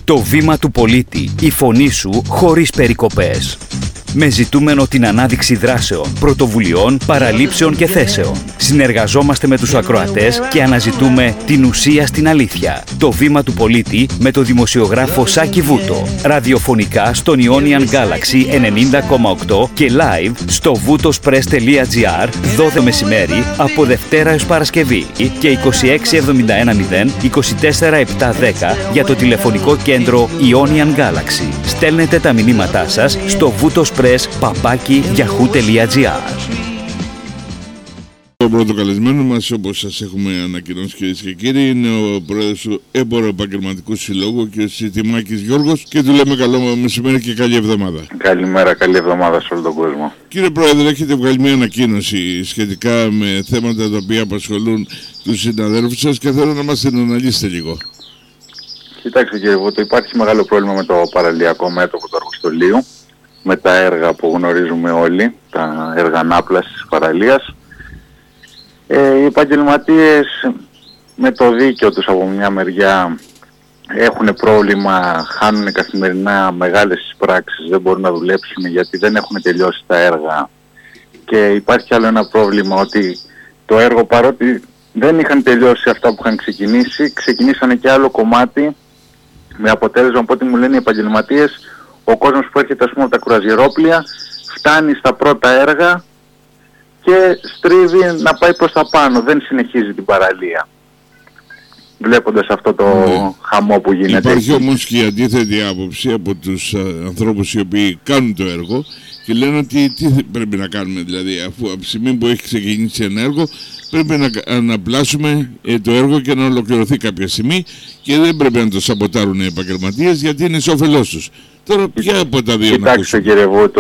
Το βήμα του πολίτη, η φωνή σου χωρίς περικοπές. Με ζητούμενο την ανάδειξη δράσεων, πρωτοβουλειών, παραλήψεων και θέσεων. Συνεργαζόμαστε με τους ακροατές και αναζητούμε την ουσία στην αλήθεια. Το βήμα του πολίτη με το δημοσιογράφο Σάκη Βούτο. Ραδιοφωνικά στον Ionian Galaxy 90,8 και live στο voutospress.gr 12 μεσημέρι από Δευτέρα έως Παρασκευή και 26710 24710 για το τηλεφωνικό κέντρο Ionian Galaxy. Στέλνετε τα μηνύματά σας στο voutospress@yahoo.gr. Το πρώτο καλεσμένο μας, όπως σας έχουμε ανακοινώσει κυρίες και κύριοι, είναι ο πρόεδρος του Έμπορο Επαγγελματικού Συλλόγου, ο κ. Σιτιμάκης Γιώργος, και του λέμε καλό μεσημέρι και καλή εβδομάδα. Καλημέρα, καλή εβδομάδα σε όλο τον κόσμο. Κύριε Πρόεδρε, έχετε βγάλει μια ανακοίνωση σχετικά με θέματα τα οποία απασχολούν τους συναδέλφους σας και θέλω να μας την αναλύσετε λίγο. Κοιτάξτε κύριε Βούτο, υπάρχει μεγάλο πρόβλημα με το παραλιακό μέτωπο του Αργοστολείου, με τα έργα που γνωρίζουμε όλοι, τα έργα ανάπλασης της παραλίας. Οι επαγγελματίες με το δίκαιο τους από μια μεριά έχουν πρόβλημα, χάνουν καθημερινά μεγάλες πράξεις, δεν μπορούν να δουλέψουν γιατί δεν έχουν τελειώσει τα έργα. Και υπάρχει άλλο ένα πρόβλημα, ότι το έργο, παρότι δεν είχαν τελειώσει αυτά που είχαν ξεκινήσει, ξεκινήσανε και άλλο κομμάτι, με αποτέλεσμα, από ό,τι μου λένε οι επαγγελματίες, ο κόσμος που έρχεται, ας πούμε, από τα κουραζιερόπλια φτάνει στα πρώτα έργα και στρίβει να πάει προς τα πάνω, δεν συνεχίζει την παραλία, βλέποντας αυτό το χαμό που γίνεται. Υπάρχει όμως και η αντίθετη άποψη από τους ανθρώπους οι οποίοι κάνουν το έργο και λένε ότι τι πρέπει να κάνουμε, δηλαδή αφού από τη στιγμή που έχει ξεκινήσει ένα έργο πρέπει να αναπλάσουμε το έργο και να ολοκληρωθεί κάποια στιγμή και δεν πρέπει να το σαμποτάρουν οι επαγγελματίες γιατί είναι σε όφελός τους. Τώρα ποια από τα δύο να ακούσουμε? Κοιτάξτε κύριε Βούτο,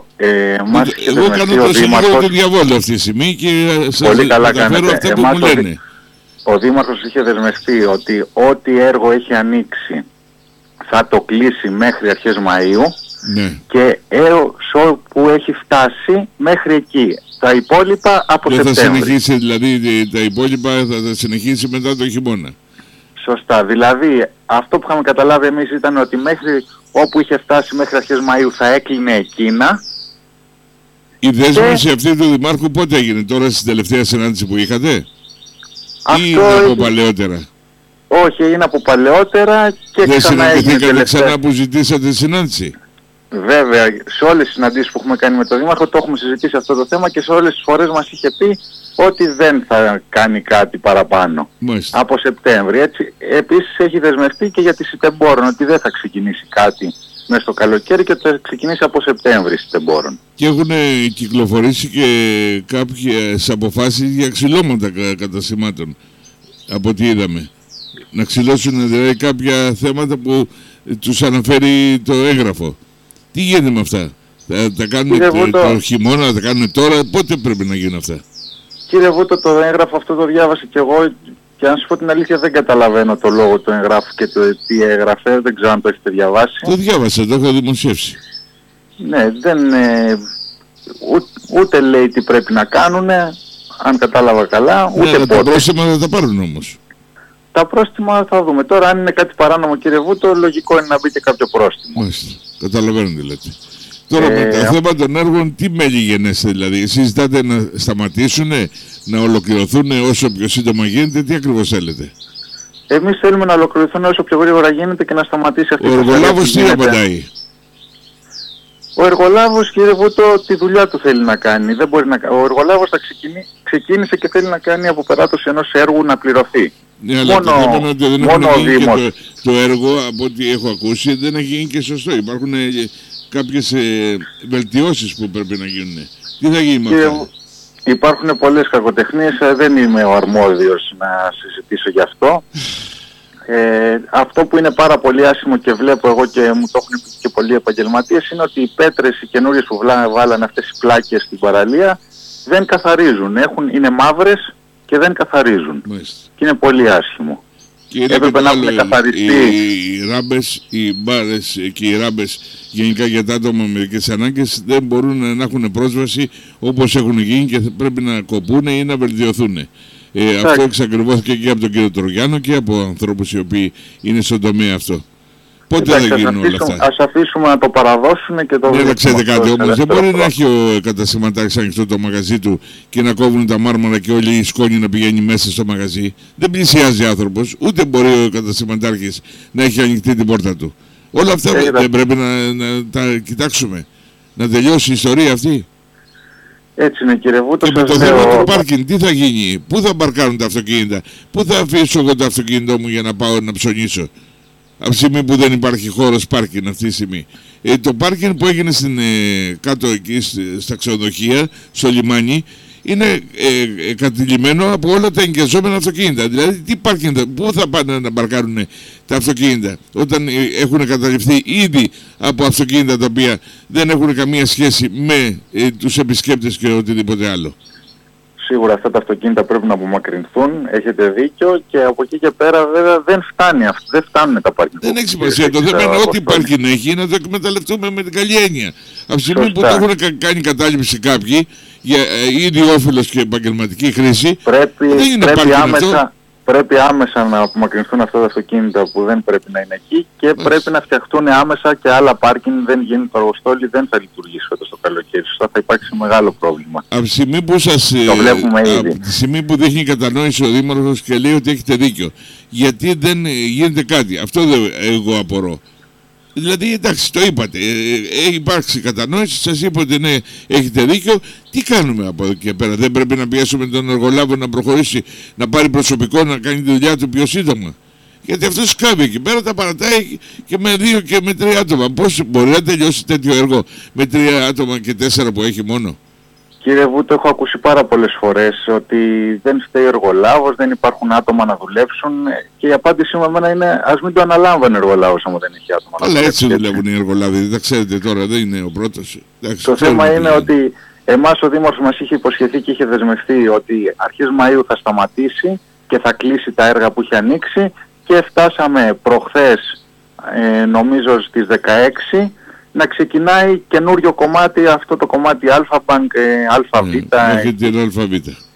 εγώ κάνω το σύλλογο του διαβόλου αυτή τη στιγμή και σας μεταφέρω αυτά που μου λένε. Ο Δήμαρχος είχε δεσμευτεί ότι ό,τι έργο έχει ανοίξει θα το κλείσει μέχρι αρχές Μαΐου, ναι, και έως όπου έχει φτάσει μέχρι εκεί. Τα υπόλοιπα από Σεπτέμβρη. Θα συνεχίσει, δηλαδή τα υπόλοιπα θα συνεχίσει μετά το χειμώνα. Σωστά. Δηλαδή αυτό που είχαμε καταλάβει εμείς ήταν ότι μέχρι όπου είχε φτάσει μέχρι αρχές Μαΐου θα έκλεινε εκείνα. Η δέσμευση αυτή του Δημάρχου πότε έγινε? Τώρα στην τελευταία συνάντηση που είχατε? Αυτό ή είναι από παλαιότερα? Όχι, είναι από παλαιότερα και δεν ξανά έγινε τελευταία. Ξανά που ζητήσατε συνάντηση? Βέβαια, σε όλες τις συναντήσεις που έχουμε κάνει με τον Δήμαρχο το έχουμε συζητήσει αυτό το θέμα και σε όλες τις φορές μας είχε πει ότι δεν θα κάνει κάτι παραπάνω. Μάλιστα. Από Σεπτέμβρη. Έτσι, επίσης έχει δεσμευτεί και για τη Σιτεμπόρων ότι δεν θα ξεκινήσει κάτι μέσα στο καλοκαίρι και θα ξεκινήσει από Σεπτέμβρη Σιτεμπόρων. Και έχουν κυκλοφορήσει και κάποιες αποφάσεις για ξυλώματα καταστημάτων, από ό,τι είδαμε. Να ξυλώσουν δηλαδή κάποια θέματα που τους αναφέρει το έγγραφο. Τι γίνεται με αυτά? Τα κάνουν το χειμώνα, θα τα κάνουν τώρα? Πότε πρέπει να γίνουν αυτά? Κύριε Βούτο, το έγγραφο αυτό το διάβασα και εγώ και αν σου πω την αλήθεια δεν καταλαβαίνω το λόγο του εγγράφου και το τι έγραφε, δεν ξέρω αν το έχετε διαβάσει. Το διάβασα, το έχω δημοσιεύσει. Ναι, ούτε λέει τι πρέπει να κάνουν, αν κατάλαβα καλά, ούτε πότε. Τα πρόστιμα θα τα πάρουν όμως. Τα πρόστιμα θα δούμε. Τώρα αν είναι κάτι παράνομο κύριε Βούτο, λογικό είναι να μπει και κάποιο πρόστιμο. Μάλιστα, καταλαβαίνω τι λέτε. Τώρα με το θέμα των έργων, τι μέλη γενέστε δηλαδή? Εσείς ζητάτε να σταματήσουν, να ολοκληρωθούν όσο πιο σύντομα γίνεται, τι ακριβώς θέλετε? Εμείς θέλουμε να ολοκληρωθούν όσο πιο γρήγορα γίνεται και να σταματήσει αυτή η κατάσταση. Ο εργολάβος τι απαντάει? Ο εργολάβος κύριε Βούτο τη δουλειά του θέλει να κάνει. Δεν μπορεί να... Ο εργολάβος θα ξεκίνησε και θέλει να κάνει αποπεράτωση ενός έργου να πληρωθεί. Ναι, αλλά το θέμα είναι ότι δεν έχει γίνει και το έργο, από ό,τι έχω ακούσει, δεν έχει γίνει και σωστό. Υπάρχουν κάποιες βελτιώσεις που πρέπει να γίνουν. Τι θα γίνει με αυτά? Υπάρχουν πολλές κακοτεχνίες, δεν είμαι ο αρμόδιος να συζητήσω γι' αυτό. Αυτό που είναι πάρα πολύ άσχημο και βλέπω εγώ και μου το έχουν πει και πολλοί επαγγελματίες είναι ότι οι πέτρες οι καινούριες που βάλανε αυτές οι πλάκες στην παραλία δεν καθαρίζουν. Είναι μαύρες και δεν καθαρίζουν. Μάλιστα. Και είναι πολύ άσχημο. Και έπρεπε να έχουν καθαριστεί. Οι ράμπες, οι μπάρες και οι ράμπες γενικά για τα άτομα με ειδικές ανάγκες δεν μπορούν να έχουν πρόσβαση όπως έχουν γίνει και πρέπει να κοπούν ή να βελτιωθούν. Αυτό εξακριβώθηκε και από τον κύριο Τρογιάννο και από ανθρώπους οι οποίοι είναι στον τομέα αυτό. Πότε θα γίνουν όλα αυτά? Ας αφήσουμε να το παραδώσουν και το... Ναι, αλλά ξέρετε κάτι όμως, δεν μπορεί να έχει ο καταστηματάρχης ανοιχτό το μαγαζί του και να κόβουν τα μάρμαρα και όλη η σκόνη να πηγαίνει μέσα στο μαγαζί. Δεν πλησιάζει άνθρωπος, ούτε μπορεί ο καταστηματάρχης να έχει ανοιχτή την πόρτα του. Όλα αυτά δεν πρέπει να τα κοιτάξουμε, να τελειώσει η ιστορία αυτή. Έτσι είναι, κύριε Βούτο. Και με το θέμα του πάρκινγκ, τι θα γίνει, πού θα παρκάρουν τα αυτοκίνητα, πού θα αφήσω εγώ το αυτοκίνητό μου για να πάω να ψωνίσω, από τη στιγμή που δεν υπάρχει χώρος πάρκινγκ αυτή τη στιγμή. Το πάρκινγκ που έγινε κάτω εκεί στα ξενοδοχεία, στο λιμάνι, είναι κατηλημμένο από όλα τα εγκαιζόμενα αυτοκίνητα. Δηλαδή, τι πάρκινγκ, πού θα πάνε να παρκάρουν τα αυτοκίνητα, όταν έχουν καταληφθεί ήδη από αυτοκίνητα τα οποία δεν έχουν καμία σχέση με τους επισκέπτες και οτιδήποτε άλλο. Σίγουρα αυτά τα αυτοκίνητα πρέπει να απομακρυνθούν, έχετε δίκιο, και από εκεί και πέρα βέβαια δεν φτάνουν τα πάρκινγκ. Δεν έχει σημασία. Το θέμα είναι ό,τι πάρκινγκ έχει να το εκμεταλλευτούμε με την καλή έννοια. Από τη στιγμή που το έχουν κάνει κατάληψη κάποιοι για ήδη όφελος και επαγγελματική χρήση, δεν είναι πάρκινγκ αυτό. Πρέπει άμεσα να απομακρυνθούν αυτά τα αυτοκίνητα που δεν πρέπει να είναι εκεί και πρέπει να φτιαχτούν άμεσα και άλλα πάρκινγκ. Δεν γίνει το Αργοστόλι, δεν θα λειτουργήσει φέτος το καλοκαίρι. Σωστά, θα υπάρξει μεγάλο πρόβλημα. Από τη στιγμή που το βλέπουμε ήδη. Από τη στιγμή που δείχνει κατανόηση ο Δήμαρχος και λέει ότι έχετε δίκιο, γιατί δεν γίνεται κάτι? Αυτό εγώ απορώ. Δηλαδή, εντάξει, το είπατε, έχει υπάρξει κατανόηση, σας είπα ότι ναι, έχετε δίκιο. Τι κάνουμε από εδώ και πέρα? Δεν πρέπει να πιέσουμε τον εργολάβο να προχωρήσει, να πάρει προσωπικό, να κάνει τη δουλειά του πιο σύντομα? Γιατί αυτό σκάβει εκεί πέρα, τα παρατάει και με 2 και με 3 άτομα. Πώς μπορεί να τελειώσει τέτοιο έργο με 3 άτομα και 4 που έχει μόνο? Κύριε Βούτο, έχω ακούσει πάρα πολλές φορές ότι δεν φταίει ο εργολάβος, δεν υπάρχουν άτομα να δουλέψουν, και η απάντησή μου εμένα είναι ας μην το αναλάμβανε ο εργολάβος άμα δεν έχει άτομα να δουλέψουν. Αλλά έτσι δουλεύουν οι εργολάβοι, δεν τα ξέρετε τώρα, δεν είναι ο πρώτος. Το θέμα είναι ότι εμάς ο Δήμαρχος μας είχε υποσχεθεί και είχε δεσμευτεί ότι αρχές Μαΐου θα σταματήσει και θα κλείσει τα έργα που είχε ανοίξει, και φτάσαμε προχθές, νομίζω στις 16, να ξεκινάει καινούριο κομμάτι, αυτό το κομμάτι Αλφα-Bank, ΑΒ. Έχει την ΑΒ.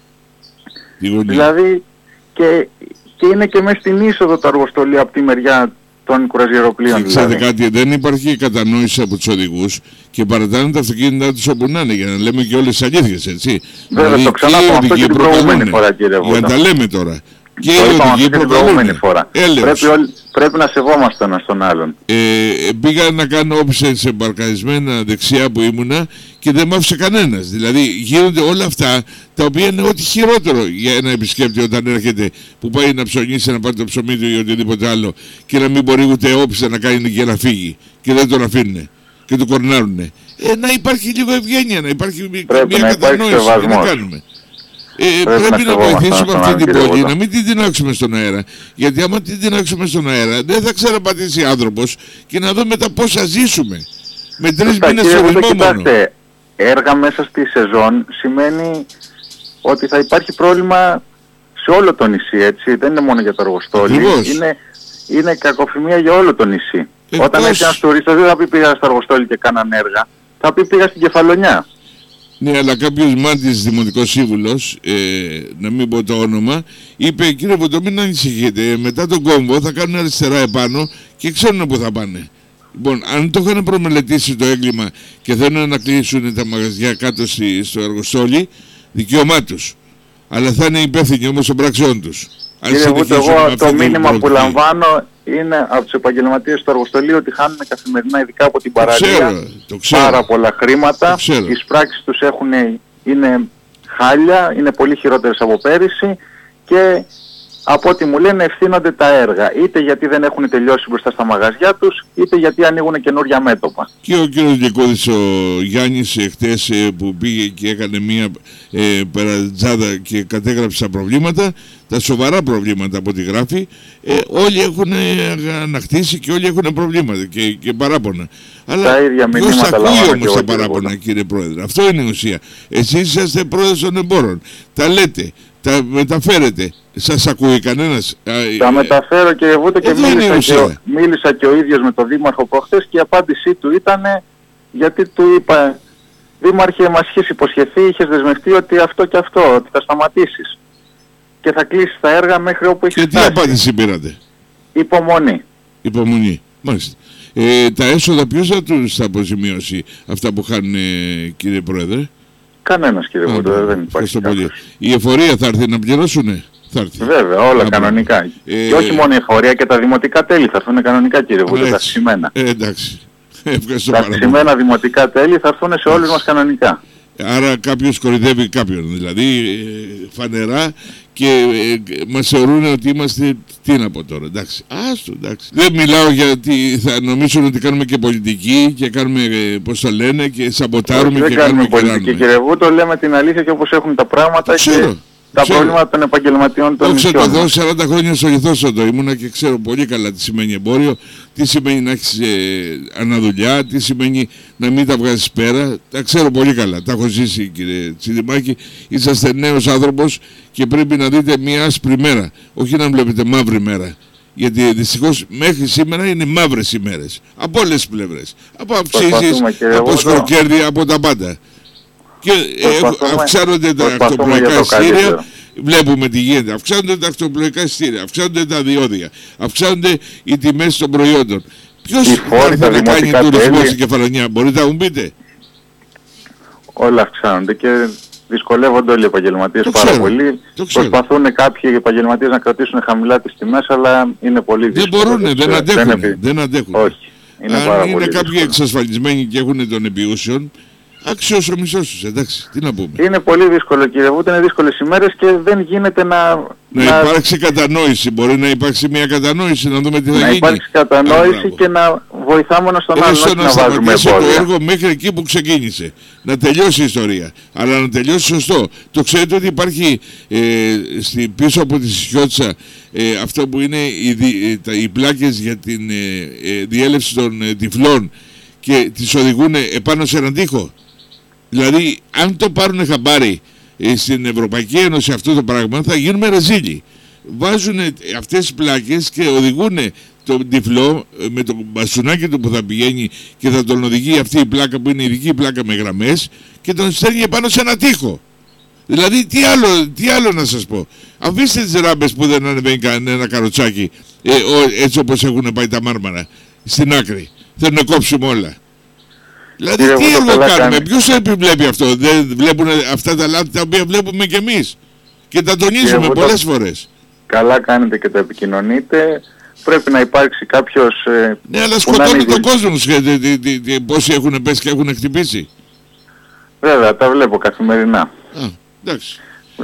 Δηλαδή και είναι και μέσα στην είσοδο το αργοστολείο από τη μεριά των κουραζιεροπλοίων. Ξέρετε κάτι, δεν υπάρχει κατανόηση από τους οδηγούς και παρατάνε τα αυτοκίνητά τους όπου να είναι, για να λέμε και όλες τις αλήθειες, έτσι. Βέβαια, δηλαδή, το ξαναπώ αυτό και την προηγούμενη φορά, κύριε Βούτο. Για να τα λέμε τώρα. Και το είπαμε αυτή την προηγούμενη φορά. Πρέπει να σεβόμαστε τον στον άλλον. Πήγα να κάνω όψε σε παρκαρισμένα δεξιά που ήμουνα και δεν μ' άφησε κανένας. Δηλαδή γίνονται όλα αυτά τα οποία είναι ό,τι χειρότερο για ένα επισκέπτη όταν έρχεται, που πάει να ψωνίσει, να πάρει το ψωμί του ή οτιδήποτε άλλο, και να μην μπορεί ούτε όψε να κάνει και να φύγει και δεν τον αφήνουν και το κορνάρουνε. Να υπάρχει λίγο ευγένεια, να υπάρχει μια κατανόηση. Τι να κάνουμε? Πρέπει να βοηθήσουμε αυτή την πόλη, να μην την τεινάξουμε στον αέρα. Γιατί άμα την τεινάξουμε στον αέρα, δεν θα ξαναπατήσει άνθρωπος και να δούμε μετά πώς θα ζήσουμε. Με 3 μήνες σωρισμό μόνο. Κοιτάξτε, έργα μέσα στη σεζόν σημαίνει ότι θα υπάρχει πρόβλημα σε όλο το νησί, έτσι. Δεν είναι μόνο για το Αργοστόλι. Είναι κακοφημία για όλο το νησί. Όταν έχει ένας τουρίστας δεν θα πει πήγα στο Αργοστόλι και κάναν έργα, θα πει πήγα στην Κεφαλονιά. Ναι, αλλά κάποιος μάντης δημοτικός σύμβουλος, να μην πω το όνομα, είπε κύριε Βούτο, μην ανησυχείτε, μετά τον κόμβο θα κάνουν αριστερά επάνω και ξέρουν που θα πάνε. Λοιπόν, αν το είχαν προμελετήσει το έγκλημα και θέλουν να κλείσουν τα μαγαζιά κάτω στο Αργοστόλι, δικαίωμά τους. Αλλά θα είναι υπεύθυνοι όμως των πραξιών τους. Κύριε Βούτο, εγώ το μήνυμα που λαμβάνω είναι από τους επαγγελματίες του Αργοστολίου ότι χάνουν καθημερινά, ειδικά από την παραλία, πάρα πολλά χρήματα. Οι πράξεις τους είναι χάλια, είναι πολύ χειρότερες από πέρυσι, και από ό,τι μου λένε ευθύνονται τα έργα. Είτε γιατί δεν έχουν τελειώσει μπροστά στα μαγαζιά τους, είτε γιατί ανοίγουν καινούργια μέτωπα. Και ο κύριος Γεκώδης, ο Γιάννης, χτες που πήγε και έκανε μία περατζάδα και κατέγραψε τα προβλήματα, τα σοβαρά προβλήματα από ό,τι γράφει, όλοι έχουν ανακτήσει και όλοι έχουν προβλήματα και παράπονα. Αλλά ποιος ακούει όμως τα παράπονα, κύριε Πρόεδρε? Αυτό είναι η ουσία. Εσείς είσαστε πρόεδρος των εμπόρων, τα λέτε, τα μεταφέρετε. Σας ακούει κανένας? Τα μεταφέρω, κύριε Βούτο, και μίλησα και ο ίδιος με τον Δήμαρχο προχθές, και η απάντησή του ήταν, γιατί του είπα, Δήμαρχε, μας είχες υποσχεθεί, είχες δεσμευτεί ότι αυτό και αυτό, ότι θα σταματήσεις και θα κλείσεις τα έργα μέχρι όπου έχεις φτάσει. Και τι απάντηση πήρατε? Υπομονή. Υπομονή. Μάλιστα. Τα έσοδα ποιος θα τους αποζημιώσει αυτά που χάνουν, κύριε Πρόεδρε? Κανένας, κύριε Βούτο, δεν υπάρχει κάποιος. Η εφορία θα έρθει να πληρώσουνε? Βέβαια, όλα κανονικά. Και όχι μόνο η εφορία, και τα δημοτικά τέλη θα έρθουν κανονικά, κύριε Βούτο, τα αυξημένα. Εντάξει. Τα αυξημένα δημοτικά τέλη θα έρθουν σε όλους μας κανονικά. Άρα κάποιος κορυδεύει κάποιον, δηλαδή φανερά, και μας θεωρούν ότι είμαστε, τι να πω τώρα, εντάξει, εντάξει. Δεν μιλάω γιατί θα νομίζουν ότι κάνουμε και πολιτική και κάνουμε, πώς το λένε, και σαμποτάρουμε. Δεν και κάνουμε πολιτική, κύριε Βούτο, λέμε την αλήθεια και όπως έχουν τα πράγματα και τα προβλήματα των επαγγελματιών των νησιών. Έχω εδώ 40 χρόνια στο Λιθόσοδο ήμουνα και ξέρω πολύ καλά τι σημαίνει εμπόριο, τι σημαίνει να έχεις αναδουλειά, τι σημαίνει να μην τα βγάζεις πέρα. Τα ξέρω πολύ καλά, τα έχω ζήσει, κύριε Τσιδημάκη. Είσαστε νέος άνθρωπος και πρέπει να δείτε μια άσπρη μέρα, όχι να βλέπετε μαύρη μέρα. Γιατί δυστυχώς μέχρι σήμερα είναι μαύρες ημέρες από όλες τις πλευρές. Από αυξήσεις, από σκροκέρδια, από τα πάντα. Και αυξάνονται τα ακτοπλοϊκά εισιτήρια, βλέπουμε τι γίνεται. Αυξάνονται τα ακτοπλοϊκά εισιτήρια, αυξάνονται τα διόδια, αυξάνονται οι τιμές των προϊόντων. Ποιος θα να κάνει τουρισμό στην Κεφαλονιά, μπορείτε να μου πείτε? Όλα αυξάνονται και δυσκολεύονται όλοι οι επαγγελματίες πάρα πολύ. Προσπαθούν κάποιοι επαγγελματίες να κρατήσουν χαμηλά τις τιμές, αλλά είναι πολύ δύσκολο. Δεν μπορούν, δεν αντέχουν. Όχι. Αν είναι κάποιοι εξασφαλισμένοι και έχουν των επιούσεων, άξιος ο μισός τους, εντάξει, τι να πούμε. Είναι πολύ δύσκολο, κύριε Βούτο, είναι δύσκολες ημέρες και δεν γίνεται να υπάρξει κατανόηση. Μπορεί να υπάρξει μια κατανόηση, να δούμε τι θα γίνει. Να υπάρξει κατανόηση και να βοηθάμε ένας τον άλλον, όχι να βάζουμε εμπόδια. Το έργο μέχρι εκεί που ξεκίνησε. Να τελειώσει η ιστορία. Αλλά να τελειώσει σωστό. Το ξέρετε ότι υπάρχει πίσω από τη Σιώτσα αυτό που είναι οι πλάκες για την διέλευση των τυφλών και τις οδηγούν επάνω σε έναν τοίχο. Δηλαδή, αν το πάρουν χαμπάρι στην Ευρωπαϊκή Ένωση αυτό το πράγμα, θα γίνουμε ρεζίλοι. Βάζουν αυτές τις πλάκες και οδηγούν τον τυφλό με το μπασουνάκι του που θα πηγαίνει και θα τον οδηγεί αυτή η πλάκα που είναι ειδική πλάκα με γραμμές και τον στέλνει επάνω σε ένα τοίχο. Δηλαδή, τι άλλο να σας πω. Αφήστε τις ράμπες που δεν ανεβαίνει κανένα καροτσάκι έτσι όπως έχουν πάει τα Μάρμαρα στην άκρη. Θέλουν να κόψουμε όλα. Δηλαδή τι έργο κάνουμε, ποιος επιβλέπει αυτό? Δεν βλέπουν αυτά τα λάθη τα οποία βλέπουμε κι εμείς και τα τονίζουμε πολλές φορές. Καλά κάνετε και τα επικοινωνείτε. Πρέπει να υπάρξει κάποιος... Ναι, αλλά σκοτώνει τον κόσμο. Πόσοι έχουν πέσει και έχουν χτυπήσει. Βέβαια, τα βλέπω καθημερινά. Εντάξει.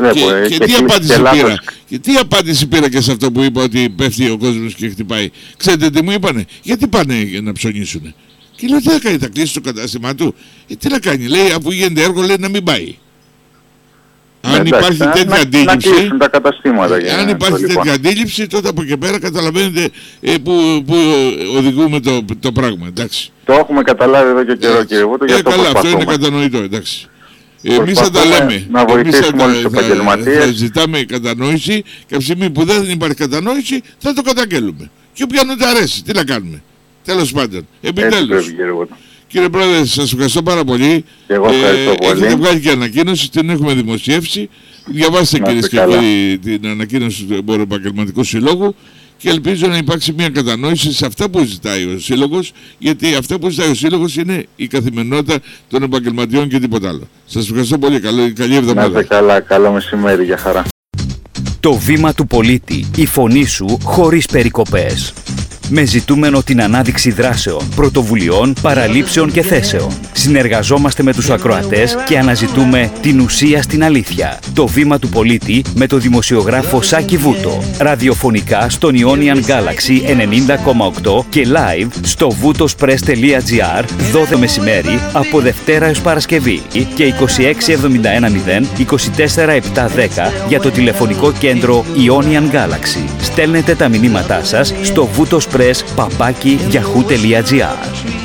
Και τι απάντηση πήρα και σε αυτό που είπα ότι πέφτει ο κόσμος και χτυπάει? Ξέρετε τι μου είπανε? Γιατί πάνε να ψωνίσουνε? Και λέω, τι θα κάνει, θα κλείσει το κατάστημά του? Τι να κάνει, λέει, αφού γίνεται έργο, λέει να μην πάει. Αν υπάρχει τέτοια αντίληψη, αν υπάρχει τέτοια αντίληψη, τότε από εκεί πέρα καταλαβαίνετε που οδηγούμε το πράγμα, εντάξει. Το έχουμε καταλάβει εδώ και καιρό, κύριε Βούτο, για το καλά, αυτό είναι κατανοητό, εντάξει. Εμείς θα τα λέμε. Να βοηθήσουμε όλους τους επαγγελματίες. Θα ζητάμε κατανόηση και από τη στιγμή που δεν υπάρχει κατανόηση θα το καταγγέλουμε. Και όποιον δεν αρέσει, τι να κάνουμε? Τέλος πάντων, επιτέλους. Κύριε Πρόεδρε, σας ευχαριστώ πάρα πολύ. Και εγώ ευχαριστώ πολύ. Έχετε βγάλει και ανακοίνωση, την έχουμε δημοσιεύσει. Διαβάστε, κυρίες και κύριοι, την ανακοίνωση του Εμπορικού Επαγγελματικού Συλλόγου και ελπίζω να υπάρξει μια κατανόηση σε αυτά που ζητάει ο Σύλλογος, γιατί αυτά που ζητάει ο Σύλλογος είναι η καθημερινότητα των επαγγελματιών και τίποτα άλλο. Σας ευχαριστώ πολύ. Καλή εβδομάδα. Να είστε καλά. Καλό μεσημέρι. Για χαρά. Το βήμα του πολίτη. Η φωνή σου χωρίς περικοπές. Με ζητούμενο την ανάδειξη δράσεων, πρωτοβουλειών, παραλήψεων και θέσεων. Συνεργαζόμαστε με τους ακροατές και αναζητούμε την ουσία στην αλήθεια. Το βήμα του πολίτη με το δημοσιογράφο Σάκη Βούτο. Ραδιοφωνικά στον Ionian Galaxy 90,8 και live στο voutospress.gr 12 μεσημέρι από Δευτέρα έως Παρασκευή και 26710 24710 για το τηλεφωνικό κέντρο Ionian Galaxy. Στέλνετε τα μηνύματά σας στο voutospress@yahoo.gr.